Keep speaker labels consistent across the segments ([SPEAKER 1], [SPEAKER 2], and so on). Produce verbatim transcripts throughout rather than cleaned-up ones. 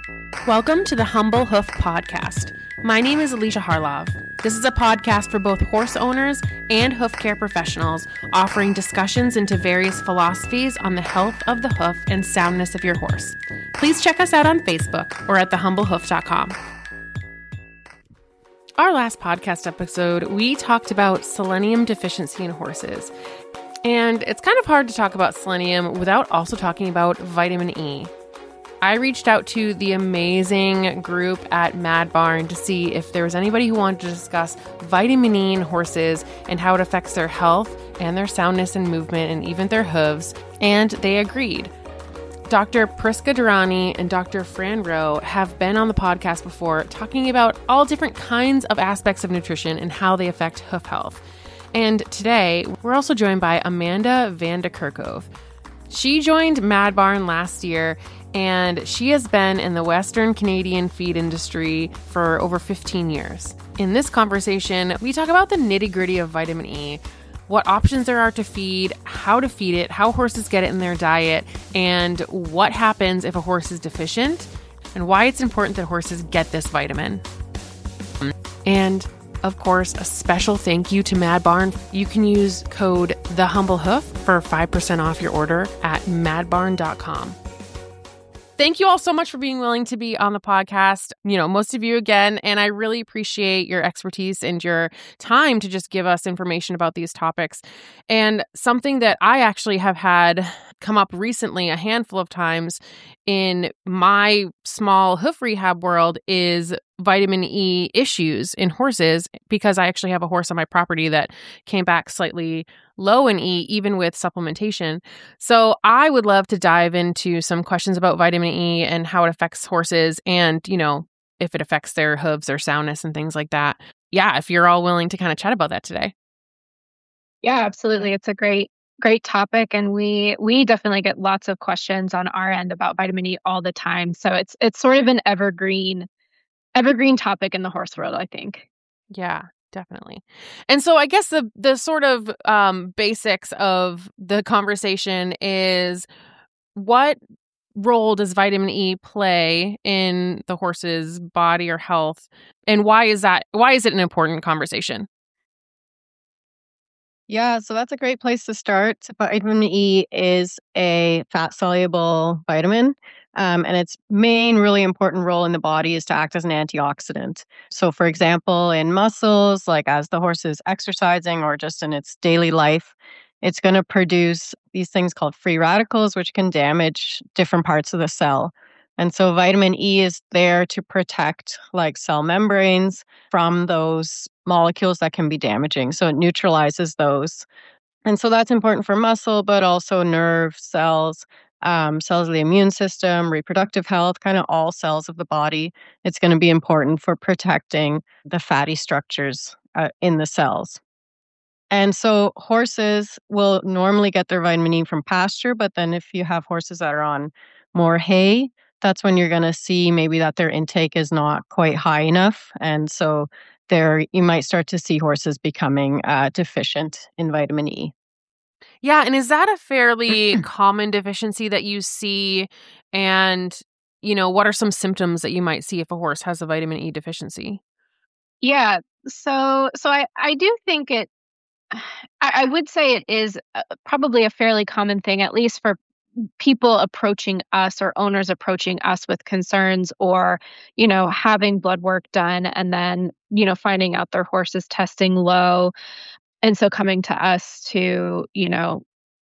[SPEAKER 1] Welcome to the Humble Hoof Podcast. My name is Alicia Harlov. This is a podcast for both horse owners and hoof care professionals, offering discussions into various philosophies on the health of the hoof and soundness of your horse. Please check us out on Facebook or at the humble hoof dot com. Our last podcast episode, we talked about selenium deficiency in horses. And it's kind of hard to talk about selenium without also talking about vitamin E. I reached out to the amazing group at Mad Barn to see if there was anybody who wanted to discuss vitamin E in horses and how it affects their health and their soundness and movement and even their hooves, and they agreed. Doctor Priska Durrani and Doctor Fran Rowe have been on the podcast before talking about all different kinds of aspects of nutrition and how they affect hoof health. And today, we're also joined by Amanda van de Kerkhove. She joined Mad Barn last year, and she has been in the Western Canadian feed industry for over fifteen years. In this conversation, we talk about the nitty-gritty of vitamin E, what options there are to feed, how to feed it, how horses get it in their diet, and what happens if a horse is deficient, and why it's important that horses get this vitamin. And of course, a special thank you to Mad Barn. You can use code TheHumbleHoof for five percent off your order at mad barn dot com. Thank you all so much for being willing to be on the podcast. You know, most of you again, and I really appreciate your expertise and your time to just give us information about these topics. And something that I actually have had come up recently a handful of times in my small hoof rehab world is vitamin E issues in horses, because I actually have a horse on my property that came back slightly low in E, even with supplementation. So I would love to dive into some questions about vitamin E and how it affects horses and, you know, if it affects their hooves or soundness and things like that. Yeah, if you're all willing to kind of chat about that today.
[SPEAKER 2] Yeah, absolutely. It's a great Great topic, and we we definitely get lots of questions on our end about vitamin E all the time. So it's it's sort of an evergreen evergreen topic in the horse world, I think.
[SPEAKER 1] Yeah, definitely. And so I guess the the sort of um, basics of the conversation is, what role does vitamin E play in the horse's body or health, and why is that why is it an important conversation?
[SPEAKER 3] Yeah, so that's a great place to start. Vitamin E is a fat-soluble vitamin, um, and its main really important role in the body is to act as an antioxidant. So, for example, in muscles, like as the horse is exercising or just in its daily life, it's going to produce these things called free radicals, which can damage different parts of the cell. And so vitamin E is there to protect like cell membranes from those molecules that can be damaging. So it neutralizes those. And so that's important for muscle, but also nerve cells, um, cells of the immune system, reproductive health, kind of all cells of the body. It's going to be important for protecting the fatty structures uh, in the cells. And so horses will normally get their vitamin E from pasture, but then if you have horses that are on more hay, that's when you're going to see maybe that their intake is not quite high enough. And so there you might start to see horses becoming uh, deficient in vitamin E.
[SPEAKER 1] Yeah, and is that a fairly common deficiency that you see? And, you know, what are some symptoms that you might see if a horse has a vitamin E deficiency?
[SPEAKER 2] Yeah, so so I, I do think it, I, I would say it is uh, probably a fairly common thing, at least for people approaching us or owners approaching us with concerns, or, you know, having blood work done and then, you know, finding out their horse is testing low. And so coming to us to, you know,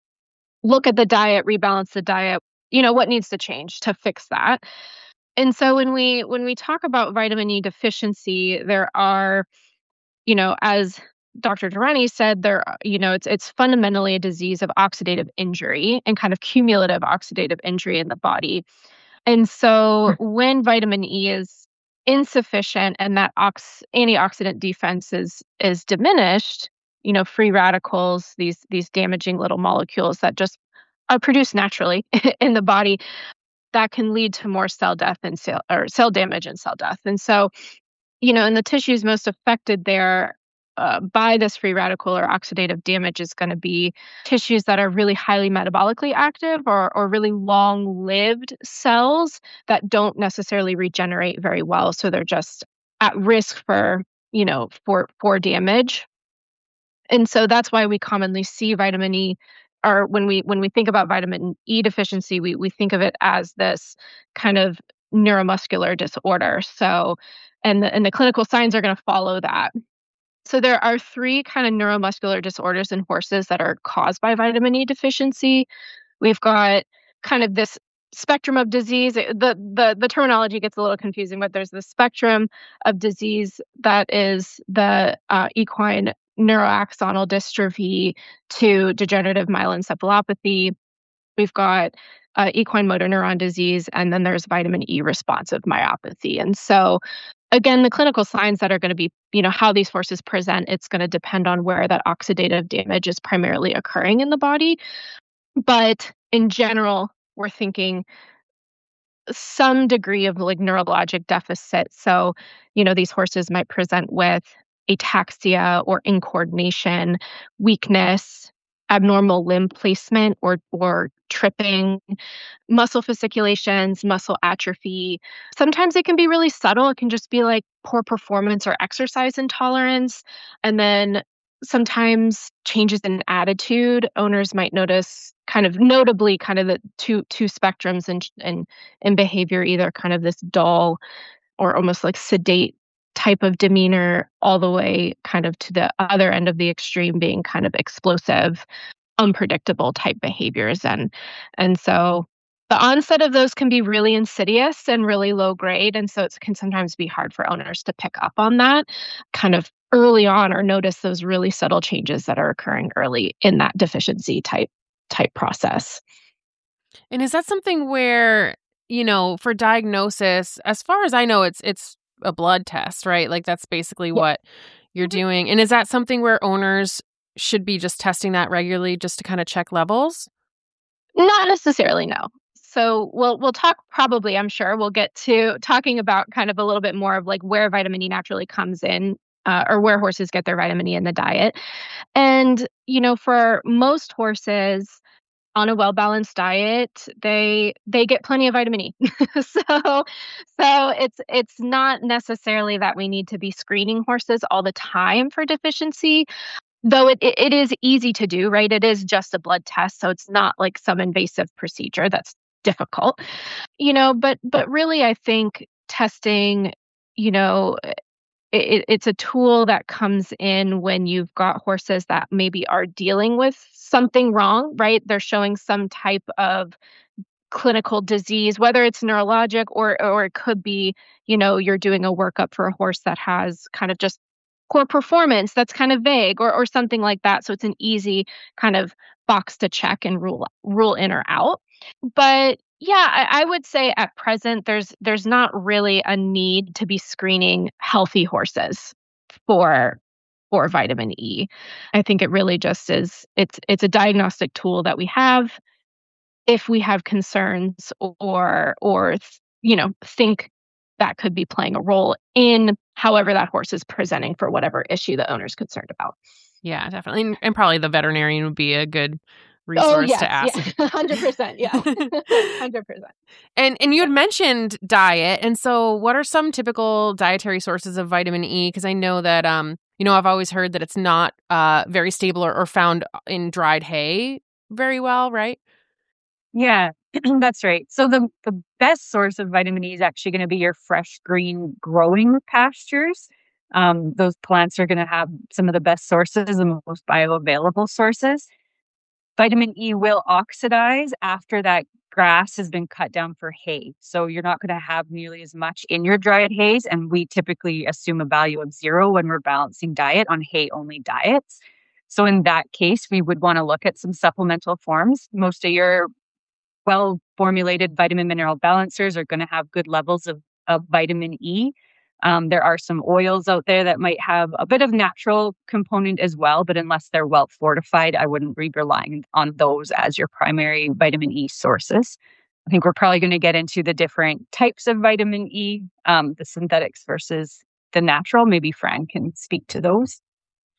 [SPEAKER 2] look at the diet, rebalance the diet, you know, what needs to change to fix that. And so when we when we talk about vitamin E deficiency, there are, you know, as Doctor Durrani said, there, you know, it's it's fundamentally a disease of oxidative injury and kind of cumulative oxidative injury in the body. And so when vitamin E is insufficient and that ox- antioxidant defense is is diminished, you know, free radicals, these these damaging little molecules that just are produced naturally in the body, that can lead to more cell death and cell or cell damage and cell death. And so, you know, in the tissues most affected there, uh, by this free radical or oxidative damage is going to be tissues that are really highly metabolically active or, or really long-lived cells that don't necessarily regenerate very well. So they're just at risk for, you know, for, for damage. And so that's why we commonly see vitamin E, or when we when we think about vitamin E deficiency, we we think of it as this kind of neuromuscular disorder. So, and the, and the clinical signs are going to follow that. So there are three kind of neuromuscular disorders in horses that are caused by vitamin E deficiency. We've got kind of this spectrum of disease. The the the terminology gets a little confusing, but there's the spectrum of disease that is the uh, equine neuroaxonal dystrophy to degenerative myelencephalopathy. We've got uh, equine motor neuron disease, and then there's vitamin E responsive myopathy. And so, again, the clinical signs that are going to be, you know, how these horses present, it's going to depend on where that oxidative damage is primarily occurring in the body. But in general, we're thinking some degree of like neurologic deficit. So, you know, these horses might present with ataxia or incoordination, weakness, abnormal limb placement or or tripping, muscle fasciculations, muscle atrophy. Sometimes it can be really subtle. It can just be like poor performance or exercise intolerance. And then sometimes changes in attitude. Owners might notice kind of notably kind of the two two spectrums in in, in behavior, either kind of this dull or almost like sedate type of demeanor, all the way kind of to the other end of the extreme being kind of explosive, unpredictable type behaviors. And and so the onset of those can be really insidious and really low grade. And so it can sometimes be hard for owners to pick up on that kind of early on or notice those really subtle changes that are occurring early in that deficiency type type process.
[SPEAKER 1] And is that something where, you know, for diagnosis, as far as I know, it's it's a blood test, right? Like that's basically
[SPEAKER 2] Yeah.
[SPEAKER 1] what you're doing. And is that something where owners should be just testing that regularly just to kind of check levels?
[SPEAKER 2] Not necessarily, no. So we'll we'll talk probably, I'm sure we'll get to talking about kind of a little bit more of like where vitamin E naturally comes in, uh, or where horses get their vitamin E in the diet. And, you know, for most horses on a well-balanced diet, they they get plenty of vitamin E. so so it's it's not necessarily that we need to be screening horses all the time for deficiency. Though it, it it is easy to do, right? It is just a blood test, so it's not like some invasive procedure that's difficult, you know. But but really, I think testing, you know, it, it's a tool that comes in when you've got horses that maybe are dealing with something wrong, right? They're showing some type of clinical disease, whether it's neurologic or or it could be, you know, you're doing a workup for a horse that has kind of just poor performance that's kind of vague or or something like that. So it's an easy kind of box to check and rule rule in or out. But yeah, I, I would say at present there's there's not really a need to be screening healthy horses for for vitamin E. I think it really just is it's it's a diagnostic tool that we have if we have concerns or or you know think that could be playing a role in however that horse is presenting for whatever issue the owner's concerned about.
[SPEAKER 1] Yeah, definitely. And, and probably the veterinarian would be a good
[SPEAKER 2] Oh
[SPEAKER 1] resource
[SPEAKER 2] yes,
[SPEAKER 1] to ask.
[SPEAKER 2] yeah, one hundred percent, yeah, one hundred percent.
[SPEAKER 1] And and you had mentioned diet. And so what are some typical dietary sources of vitamin E? Because I know that, um, you know, I've always heard that it's not uh, very stable or, or found in dried hay very well, right?
[SPEAKER 4] Yeah, that's right. So the the best source of vitamin E is actually going to be your fresh green growing pastures. Um, those plants are going to have some of the best sources and most bioavailable sources. Vitamin E will oxidize after that grass has been cut down for hay. So you're not going to have nearly as much in your dried hays. And we typically assume a value of zero when we're balancing diet on hay-only diets. So in that case, we would want to look at some supplemental forms. Most of your well-formulated vitamin mineral balancers are going to have good levels of, of vitamin E. Um, there are some oils out there that might have a bit of natural component as well, but unless they're well fortified, I wouldn't be relying on those as your primary vitamin E sources. I think we're probably going to get into the different types of vitamin E, um, the synthetics versus the natural. Maybe Fran can speak to those.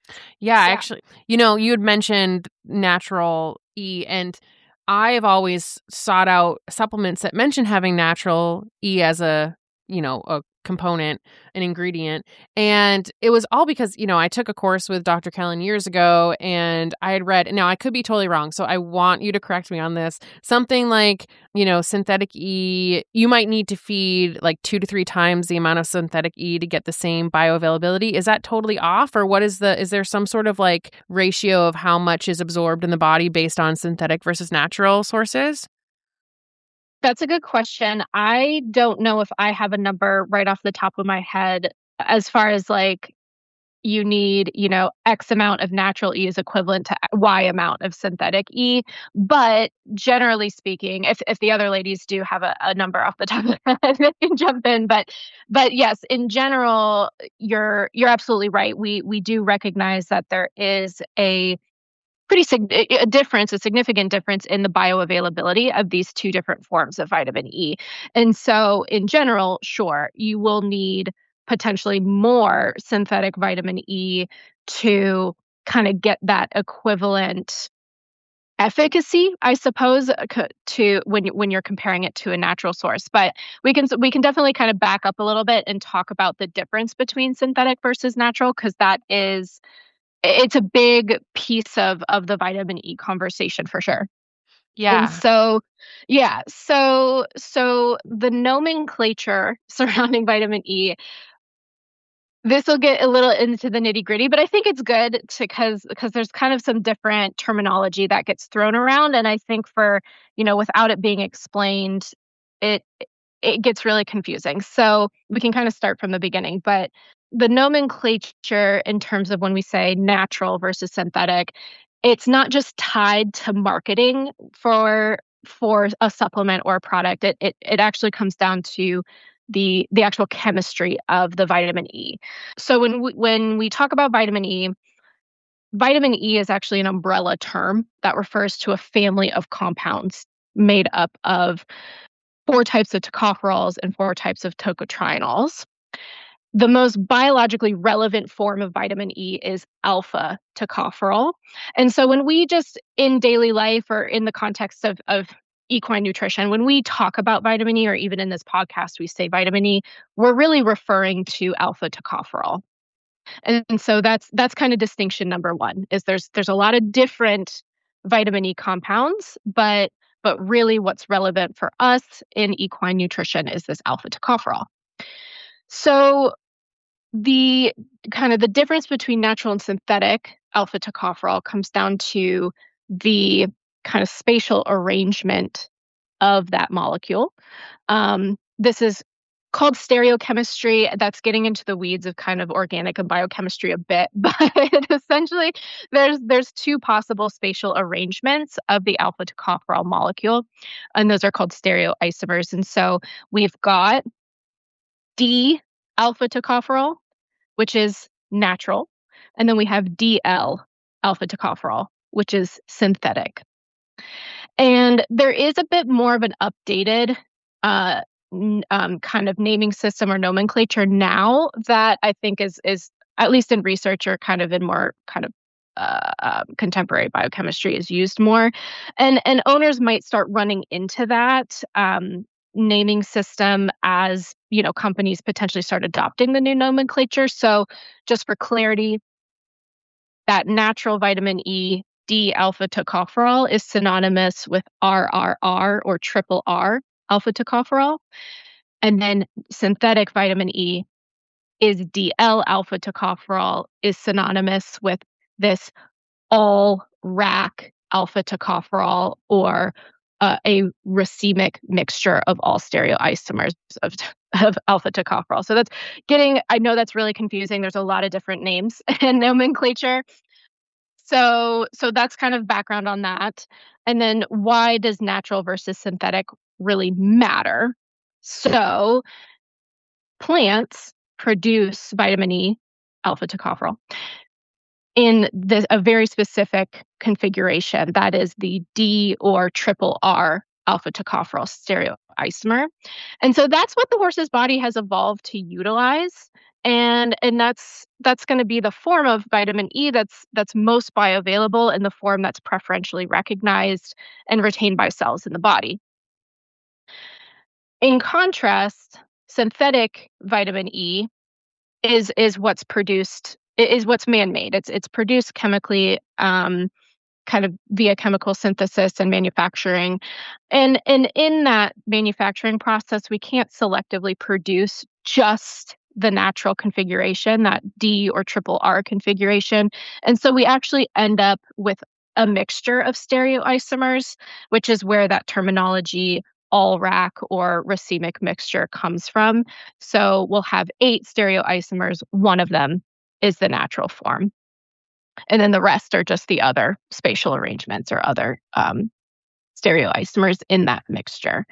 [SPEAKER 1] Yeah,
[SPEAKER 2] Yeah.
[SPEAKER 1] actually, you know, you had mentioned natural E, and I've always sought out supplements that mention having natural E as a, you know, a component, an ingredient. And it was all because, you know, I took a course with Doctor Kellen years ago and I had read, now I could be totally wrong. So I want you to correct me on this. Something like, you know, synthetic E, you might need to feed like two to three times the amount of synthetic E to get the same bioavailability. Is that totally off? Or what is the, is there some sort of like ratio of how much is absorbed in the body based on synthetic versus natural sources?
[SPEAKER 2] That's a good question. I don't know if I have a number right off the top of my head as far as like you need, you know, X amount of natural E is equivalent to Y amount of synthetic E. But generally speaking, if, if the other ladies do have a, a number off the top of their head, they can jump in. But but yes, in general, you're you're absolutely right. We we do recognize that there is a pretty sig- a difference, a significant difference in the bioavailability of these two different forms of vitamin E. And so in general, sure, you will need potentially more synthetic vitamin E to kind of get that equivalent efficacy, I suppose, uh, co- to when you- when you're comparing it to a natural source. But we can we can definitely kind of back up a little bit and talk about the difference between synthetic versus natural, because that is it's a big piece of of the vitamin E conversation for sure. And
[SPEAKER 1] Yeah.
[SPEAKER 2] so, yeah, so so the nomenclature surrounding vitamin E, this will get a little into the nitty gritty, but I think it's good to because because there's kind of some different terminology that gets thrown around, and I think for you know without it being explained, it it gets really confusing. So we can kind of start from the beginning, but the nomenclature in terms of when we say natural versus synthetic, it's not just tied to marketing for for a supplement or a product. It it it actually comes down to the the actual chemistry of the vitamin E. So when we, when we talk about vitamin E, vitamin E is actually an umbrella term that refers to a family of compounds made up of four types of tocopherols and four types of tocotrienols. The most biologically relevant form of vitamin E is alpha tocopherol. And so when we just in daily life or in the context of, of equine nutrition, when we talk about vitamin E, or even in this podcast, we say vitamin E, we're really referring to alpha tocopherol. And, and so that's that's kind of distinction number one, is there's there's a lot of different vitamin E compounds, but but really what's relevant for us in equine nutrition is this alpha tocopherol. So the kind of the difference between natural and synthetic alpha tocopherol comes down to the kind of spatial arrangement of that molecule. Um, this is called stereochemistry. That's getting into the weeds of kind of organic and biochemistry a bit, but essentially there's there's two possible spatial arrangements of the alpha tocopherol molecule, and those are called stereoisomers. And so we've got D alpha tocopherol, which is natural, and then we have D L alpha tocopherol, which is synthetic. And there is a bit more of an updated uh, n- um, kind of naming system or nomenclature now that I think is is at least in research or kind of in more kind of uh, um, contemporary biochemistry is used more, and and owners might start running into that um, naming system as you know companies potentially start adopting the new nomenclature. So just for clarity, that natural vitamin E, D alpha tocopherol, is synonymous with R R R or triple R alpha tocopherol. And then synthetic vitamin E is D L alpha tocopherol, is synonymous with this all rack alpha tocopherol, or uh, a racemic mixture of all stereoisomers of, of alpha tocopherol. So that's getting, I know that's really confusing. There's a lot of different names and nomenclature. So, so that's kind of background on that. And then why does natural versus synthetic really matter? So, plants produce vitamin E, alpha tocopherol, in the, a very specific configuration, that is the D or triple R alpha tocopherol stereoisomer. And so that's what the horse's body has evolved to utilize. And and that's that's going to be the form of vitamin E that's that's most bioavailable and the form that's preferentially recognized and retained by cells in the body. In contrast, synthetic vitamin E is is what's produced is what's man-made. It's it's produced chemically, um, kind of via chemical synthesis and manufacturing. And and in that manufacturing process, we can't selectively produce just the natural configuration, that D or triple R configuration. And so we actually end up with a mixture of stereoisomers, which is where that terminology all rack or racemic mixture comes from. So we'll have eight stereoisomers. One of them is the natural form. And then the rest are just the other spatial arrangements or other um, stereoisomers in that mixture.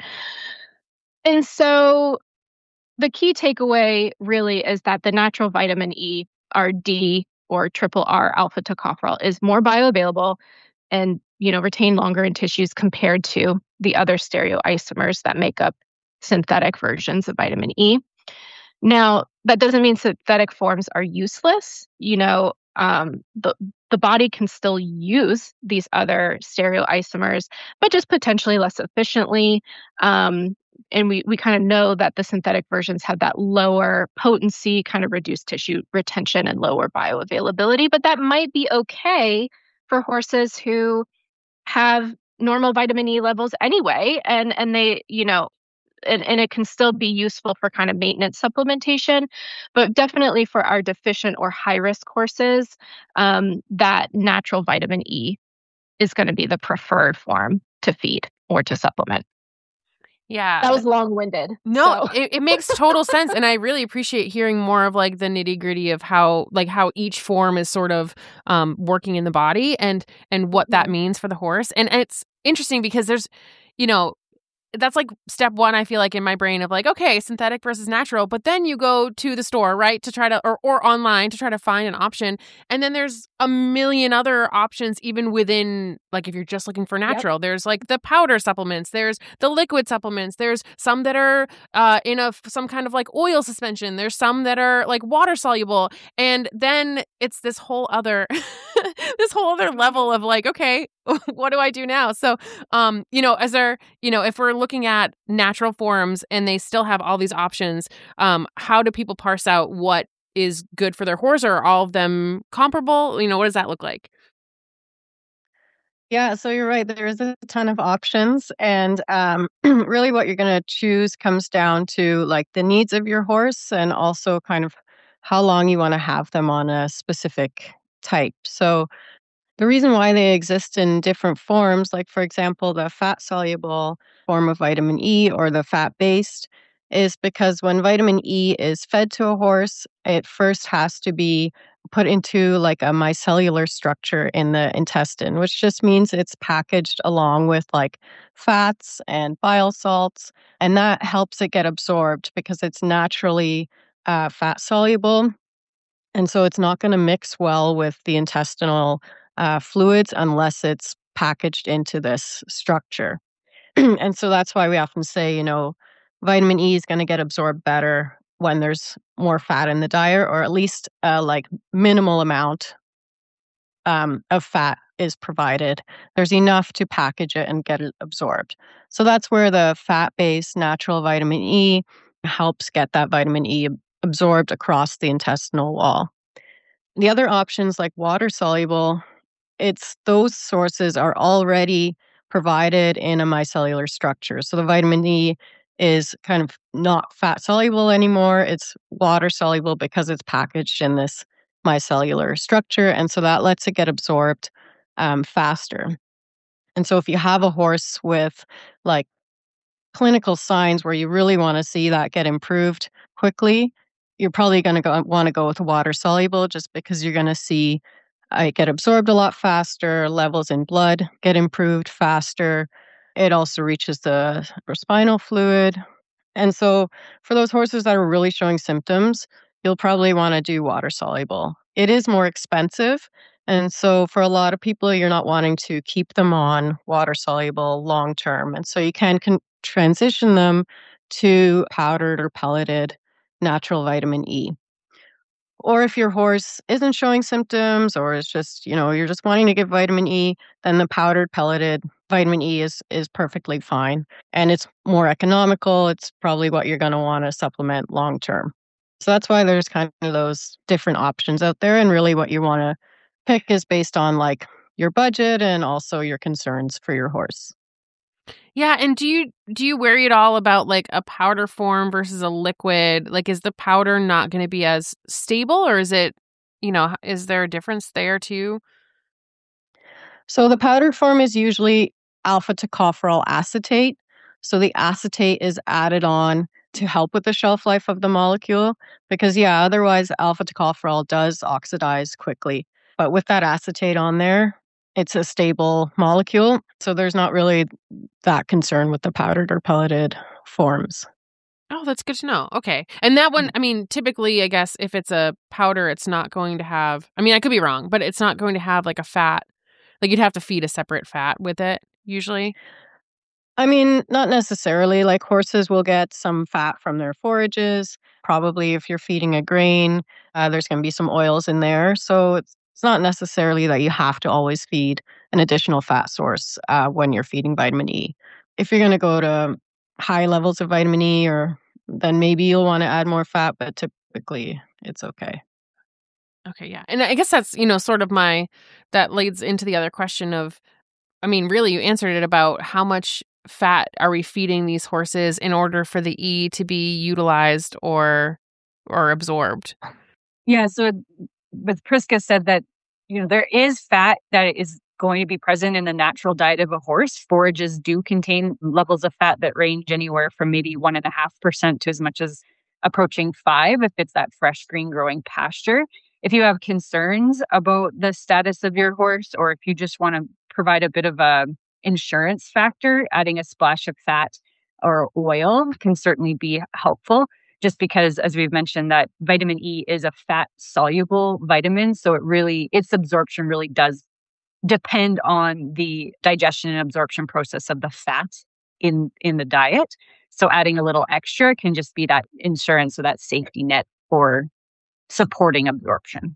[SPEAKER 2] And so the key takeaway really is that the natural vitamin E, our D or triple R alpha tocopherol, is more bioavailable and, you know, retain longer in tissues compared to the other stereoisomers that make up synthetic versions of vitamin E. Now, that doesn't mean synthetic forms are useless. You know, um, the the body can still use these other stereoisomers, but just potentially less efficiently. Um, and we we kind of know that the synthetic versions have that lower potency, kind of reduced tissue retention and lower bioavailability. But that might be okay for horses who have normal vitamin E levels anyway, and and they, you know, and, and it can still be useful for kind of maintenance supplementation, but definitely for our deficient or high risk horses, um, that natural vitamin E is going to be the preferred form to feed or to supplement.
[SPEAKER 1] Yeah.
[SPEAKER 2] That was long-winded.
[SPEAKER 1] No,
[SPEAKER 2] so.
[SPEAKER 1] it, it makes total sense. And I really appreciate hearing more of like the nitty gritty of how, like how each form is sort of um, working in the body and, and what that means for the horse. And, and it's interesting because there's, you know, that's like step one, I feel like, in my brain of like, okay, synthetic versus natural. But then you go to the store, right, to try to, or, or online to try to find an option. And then there's a million other options, even within, like, if you're just looking for natural, yep. There's like the powder supplements, there's the liquid supplements, there's some that are uh, in a, some kind of like oil suspension. There's some that are like water soluble. And then it's this whole other, this whole other level of like, okay, what do I do now? So, um, you know, as there, you know, if we're looking at natural forms and they still have all these options, um, how do people parse out what is good for their horse? Or are all of them comparable? You know, what does that look like?
[SPEAKER 3] Yeah, so you're right. There is a ton of options. And um, really what you're going to choose comes down to like the needs of your horse and also kind of how long you want to have them on a specific type. So the reason why they exist in different forms, like, for example, the fat-soluble form of vitamin E or the fat-based, is because when vitamin E is fed to a horse, it first has to be put into like a micellar structure in the intestine, which just means it's packaged along with like fats and bile salts, and that helps it get absorbed because it's naturally uh, fat-soluble. And so it's not going to mix well with the intestinal uh, fluids unless it's packaged into this structure. And so that's why we often say, you know, vitamin E is going to get absorbed better when there's more fat in the diet, or at least a like minimal amount um, of fat is provided. There's enough to package it and get it absorbed. So that's where the fat-based natural vitamin E helps get that vitamin E absorbed across the intestinal wall. The other options like water soluble, it's those sources are already provided in a micellar structure. So the vitamin E is kind of not fat soluble anymore. It's water soluble because it's packaged in this micellar structure. And so that lets it get absorbed um, faster. And so if you have a horse with like clinical signs where you really want to see that get improved quickly, you're probably going to go, want to go with water soluble just because you're going to see it get absorbed a lot faster, levels in blood get improved faster. It also reaches the spinal fluid. And so for those horses that are really showing symptoms, you'll probably want to do water soluble. It is more expensive. And so for a lot of people, you're not wanting to keep them on water soluble long term. And so you can con- transition them to powdered or pelleted natural vitamin E. Or if your horse isn't showing symptoms or it's just, you know, you're just wanting to give vitamin E, then the powdered pelleted vitamin E is is perfectly fine. And it's more economical. It's probably what you're going to want to supplement long term. So that's why there's kind of those different options out there. And really what you want to pick is based on like your budget and also your concerns for your horse.
[SPEAKER 1] Yeah, and do you do you worry at all about like a powder form versus a liquid? Like, is the powder not going to be as stable, or is it, you know, is there a difference there too?
[SPEAKER 3] So the powder form is usually alpha tocopherol acetate. So the acetate is added on to help with the shelf life of the molecule because, yeah, otherwise alpha tocopherol does oxidize quickly. But with that acetate on there, it's a stable molecule. So there's not really that concern with the powdered or pelleted forms.
[SPEAKER 1] Oh, that's good to know. Okay. And that one, I mean, typically, I guess if it's a powder, it's not going to have, I mean, I could be wrong, but it's not going to have like a fat, like you'd have to feed a separate fat with it usually.
[SPEAKER 3] I mean, not necessarily. Like horses will get some fat from their forages. Probably if you're feeding a grain, uh, there's going to be some oils in there. So it's, it's not necessarily that you have to always feed an additional fat source uh, when you're feeding vitamin E. If you're going to go to high levels of vitamin E, or then maybe you'll want to add more fat, but typically it's okay.
[SPEAKER 1] Okay, yeah. And I guess that's, you know, sort of my, that leads into the other question of, I mean, really, you answered it about how much fat are we feeding these horses in order for the E to be utilized or or absorbed?
[SPEAKER 4] Yeah, so with Priska said that, you know, there is fat that is going to be present in the natural diet of a horse. Forages do contain levels of fat that range anywhere from maybe one and a half percent to as much as approaching five if it's that fresh green growing pasture. If you have concerns about the status of your horse, or if you just want to provide a bit of a insurance factor, adding a splash of fat or oil can certainly be helpful. Just because, as we've mentioned, that vitamin E is a fat soluble vitamin. So it really, its absorption really does depend on the digestion and absorption process of the fat in, in the diet. So adding a little extra can just be that insurance or that safety net for supporting absorption.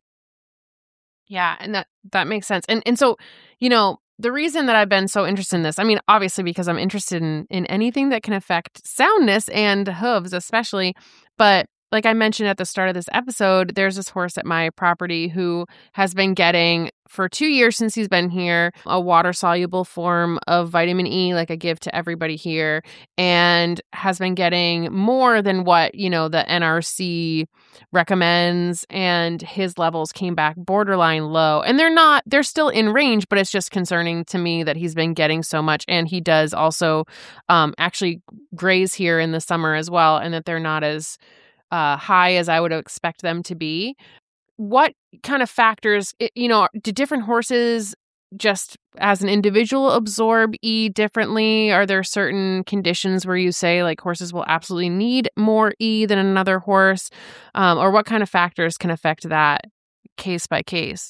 [SPEAKER 1] Yeah, and that that makes sense. And and so, you know, the reason that I've been so interested in this, I mean, obviously because I'm interested in in anything that can affect soundness and hooves especially, but like I mentioned at the start of this episode, there's this horse at my property who has been getting, for two years since he's been here, a water-soluble form of vitamin E, like I give to everybody here, and has been getting more than what, you know, the N R C recommends, and his levels came back borderline low. And they're not, they're still in range, but it's just concerning to me that he's been getting so much. And he does also um, actually graze here in the summer as well, and that they're not as uh, high as I would expect them to be. What kind of factors, you know, do different horses just as an individual absorb E differently? Are there certain conditions where you say like horses will absolutely need more E than another horse? Um, or what kind of factors can affect that case by case?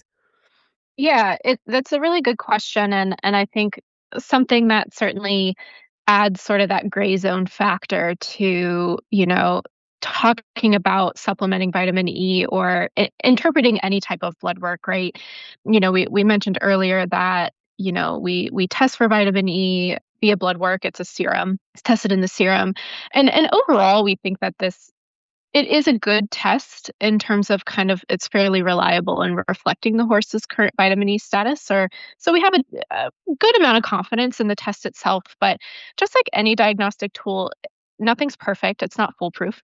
[SPEAKER 2] Yeah, it, that's a really good question. And, and I think something that certainly adds sort of that gray zone factor to, you know, talking about supplementing vitamin E or I- interpreting any type of blood work, right? You know, we, we mentioned earlier that, you know, we, we test for vitamin E via blood work. It's a serum. It's tested in the serum. And, and overall, we think that this, it is a good test in terms of kind of it's fairly reliable in reflecting the horse's current vitamin E status. Or so we have a, a good amount of confidence in the test itself. But just like any diagnostic tool, nothing's perfect. It's not foolproof.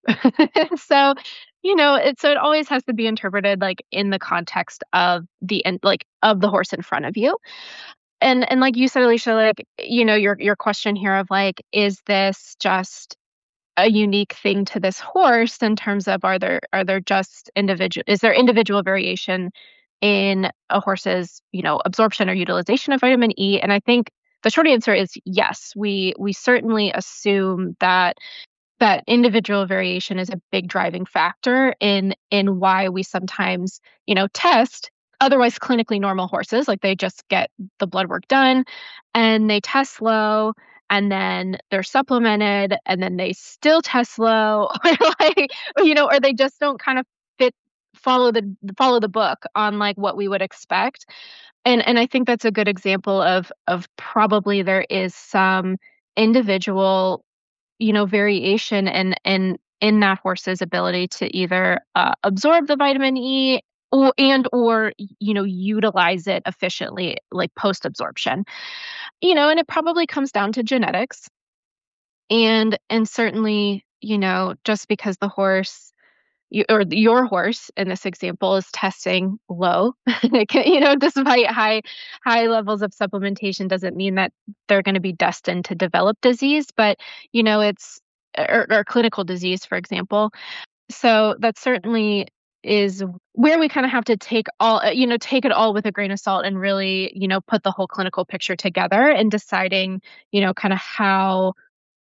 [SPEAKER 2] So, you know, it so it always has to be interpreted like in the context of the and like of the horse in front of you. And and like you said, Alicia, like, you know, your your question here of like, is this just a unique thing to this horse in terms of are there are there just individual is there individual variation in a horse's, you know, absorption or utilization of vitamin E? And I think the short answer is yes. We we certainly assume that that individual variation is a big driving factor in in why we sometimes, you know, test otherwise clinically normal horses. Like they just get the blood work done and they test low, and then they're supplemented and then they still test low, or like, you know, or they just don't kind of fit follow the follow the book on like what we would expect. And and I think that's a good example of of probably there is some individual, you know, variation in in in that horse's ability to either uh, absorb the vitamin E or and or you know utilize it efficiently like post absorption. You know, and it probably comes down to genetics. And and certainly, you know, just because the horse you, or your horse in this example is testing low, it can- you know, despite high high levels of supplementation doesn't mean that they're going to be destined to develop disease, but you know, it's or, or clinical disease, for example. So that certainly is where we kind of have to take all, uh, you know, take it all with a grain of salt and really, you know, put the whole clinical picture together and deciding, you know, kind of how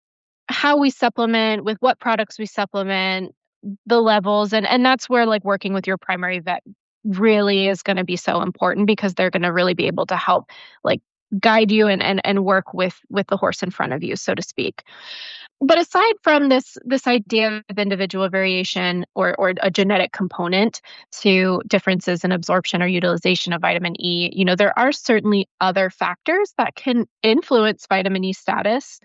[SPEAKER 2] how we supplement, with what products we supplement, the levels, and and that's where like working with your primary vet really is going to be so important because they're going to really be able to help like guide you and and and work with with the horse in front of you, so to speak. But aside from this this idea of individual variation or or a genetic component to differences in absorption or utilization of vitamin E, you know, there are certainly other factors that can influence vitamin E status.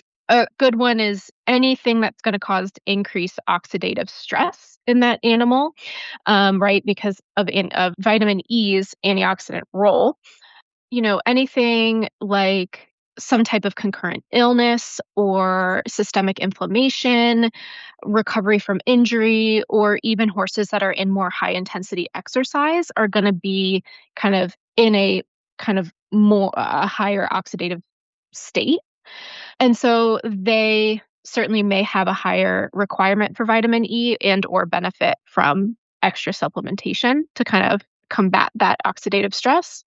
[SPEAKER 2] A good one is anything that's going to cause increased oxidative stress in that animal, um, right? Because of, in, of vitamin E's antioxidant role. You know, anything like some type of concurrent illness or systemic inflammation, recovery from injury, or even horses that are in more high intensity exercise are going to be kind of in a kind of more a higher oxidative state. And so they certainly may have a higher requirement for vitamin E and or benefit from extra supplementation to kind of combat that oxidative stress.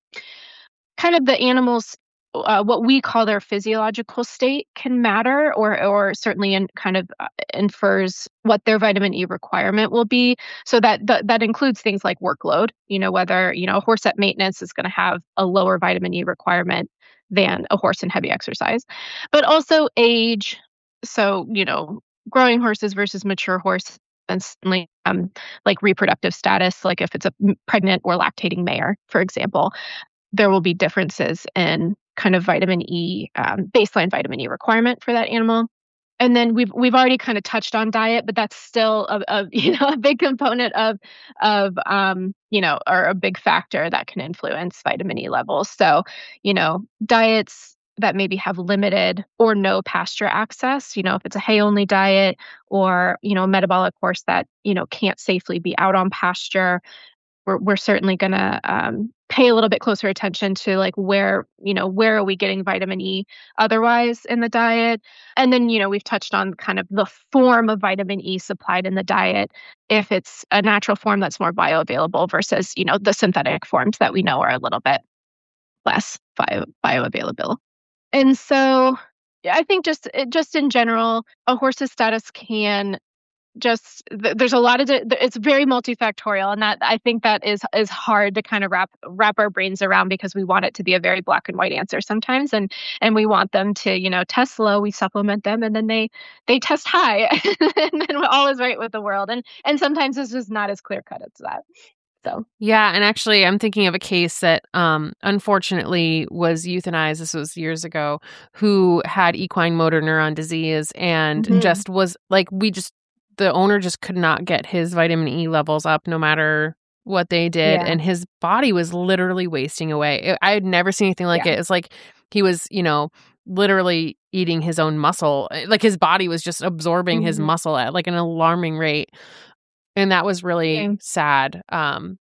[SPEAKER 2] Kind of the animals, uh, what we call their physiological state can matter, or or certainly in kind of uh, infers what their vitamin E requirement will be. So that that, that includes things like workload. You know, whether you know a horse at maintenance is going to have a lower vitamin E requirement than a horse in heavy exercise, but also age. So you know, growing horses versus mature horses. And certainly, um, like reproductive status, like if it's a pregnant or lactating mare, for example, there will be differences in kind of vitamin E, um, baseline vitamin E requirement for that animal. And then we've we've already kind of touched on diet, but that's still a, a you know a big component of of um, you know or a big factor that can influence vitamin E levels. So you know diets that maybe have limited or no pasture access, you know if it's a hay only diet or you know a metabolic horse that you know can't safely be out on pasture, we're we're certainly going to um, pay a little bit closer attention to like where you know where are we getting vitamin E otherwise in the diet. And then you know we've touched on kind of the form of vitamin E supplied in the diet, if it's a natural form that's more bioavailable versus you know the synthetic forms that we know are a little bit less bio bioavailable. And so yeah, I think just it- just in general, a horse's status can just th- there's a lot of di- it's very multifactorial, and that I think that is is hard to kind of wrap wrap our brains around because we want it to be a very black and white answer sometimes, and and we want them to you know test low, we supplement them, and then they they test high, and then all is right with the world, and and sometimes it's just not as clear cut as that. So
[SPEAKER 1] Yeah, and actually I'm thinking of a case that um unfortunately was euthanized, this was years ago, who had equine motor neuron disease and
[SPEAKER 2] Mhm.
[SPEAKER 1] just was like we just the owner just could not get his vitamin E levels up no matter what they did,
[SPEAKER 2] Yeah.
[SPEAKER 1] and his body was literally wasting away. It- I had never seen anything like
[SPEAKER 2] Yeah.
[SPEAKER 1] it. It's like he was, you know, literally eating his own muscle. Like his body was just absorbing his
[SPEAKER 2] Mhm.
[SPEAKER 1] muscle at like an alarming rate. And that was really
[SPEAKER 2] Yeah.
[SPEAKER 1] sad. Um,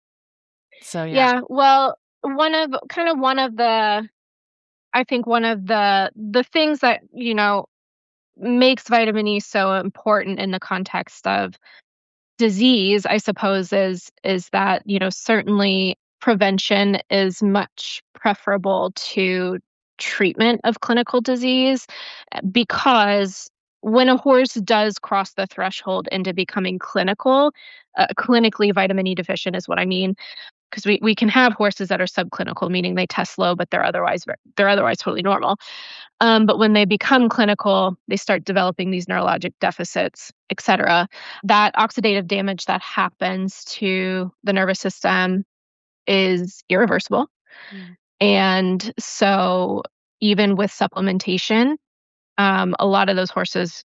[SPEAKER 1] so yeah.
[SPEAKER 2] Yeah, well, one of kind of one of the I think one of the the things that, you know, makes vitamin E so important in the context of disease, I suppose, is is that, you know, certainly prevention is much preferable to treatment of clinical disease uh, because when a horse does cross the threshold into becoming clinical, uh, clinically vitamin E deficient is what I mean, because we, we can have horses that are subclinical, meaning they test low, but they're otherwise they're otherwise totally normal. Um, but when they become clinical, they start developing these neurologic deficits, et cetera. That oxidative damage that happens to the nervous system is irreversible. Mm. And so even with supplementation, um, a lot of those horses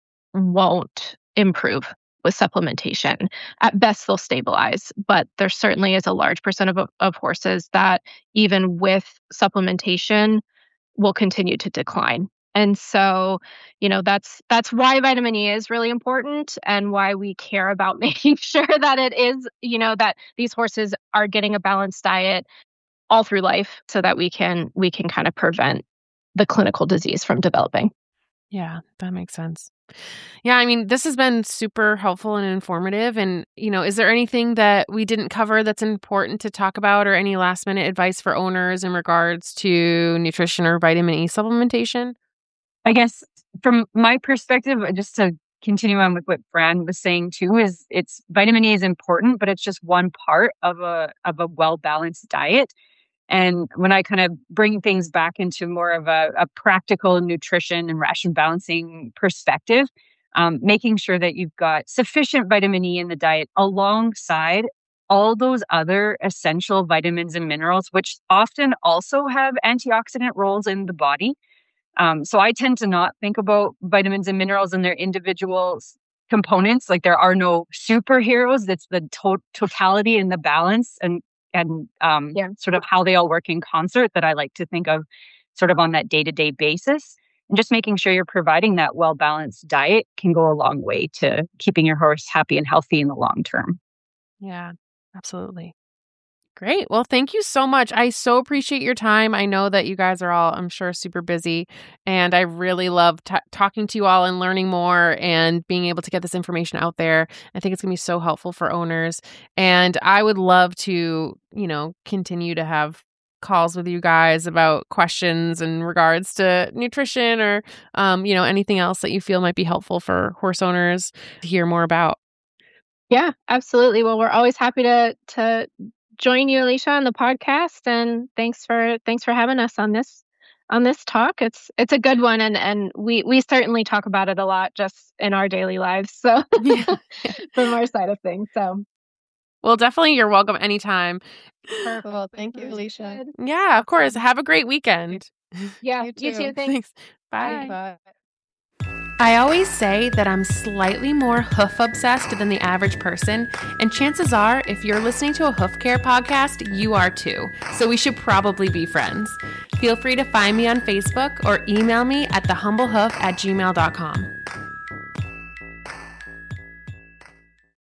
[SPEAKER 2] won't improve with supplementation. At best, they'll stabilize, but there certainly is a large percent of, of horses that even with supplementation will continue to decline. And so, you know, that's that's why vitamin E is really important and why we care about making sure that it is, you know, that these horses are getting a balanced diet all through life so that we can we can kind of prevent the clinical disease from developing.
[SPEAKER 1] Yeah, that makes sense. Yeah, I mean, this has been super helpful and informative. And, you know, is there anything that we didn't cover that's important to talk about, or any last minute advice for owners in regards to nutrition or vitamin E supplementation?
[SPEAKER 4] I guess from my perspective, just to continue on with what Fran was saying too, is it's vitamin E is important, but it's just one part of a of a well-balanced diet. And when I kind of bring things back into more of a, a practical nutrition and ration balancing perspective, um, making sure that you've got sufficient vitamin E in the diet alongside all those other essential vitamins and minerals, which often also have antioxidant roles in the body. Um, so I tend to not think about vitamins and minerals and their individual components. Like there are no superheroes. That's the to- totality and the balance and and um, yeah. sort of how they all work in concert that I like to think of sort of on that day-to-day basis. And just making sure you're providing that well-balanced diet can go a long way to keeping your horse happy and healthy in the long term.
[SPEAKER 1] Yeah, absolutely. Great. Well, thank you so much. I so appreciate your time. I know that you guys are all, I'm sure, super busy. And I really love t- talking to you all and learning more and being able to get this information out there. I think it's going to be so helpful for owners. And I would love to, you know, continue to have calls with you guys about questions in regards to nutrition or, um, you know, anything else that you feel might be helpful for horse owners to hear more about.
[SPEAKER 2] Yeah, absolutely. Well, we're always happy to to join you, Alicia, on the podcast, and thanks for thanks for having us on this on this talk. It's it's a good one, and and we we certainly talk about it a lot just in our daily lives. So yeah. From our side of things. So
[SPEAKER 1] well, definitely, you're welcome anytime.
[SPEAKER 3] Perfect. Well, thank you, Alicia.
[SPEAKER 1] Yeah, of course. Have a great weekend.
[SPEAKER 2] Yeah, you too. You too. Thanks.
[SPEAKER 1] Thanks. Bye.
[SPEAKER 3] Bye.
[SPEAKER 1] I always say that I'm slightly more hoof obsessed than the average person, and chances are, if you're listening to a hoof care podcast, you are too. So we should probably be friends. Feel free to find me on Facebook or email me at the humble hoof at gmail dot com.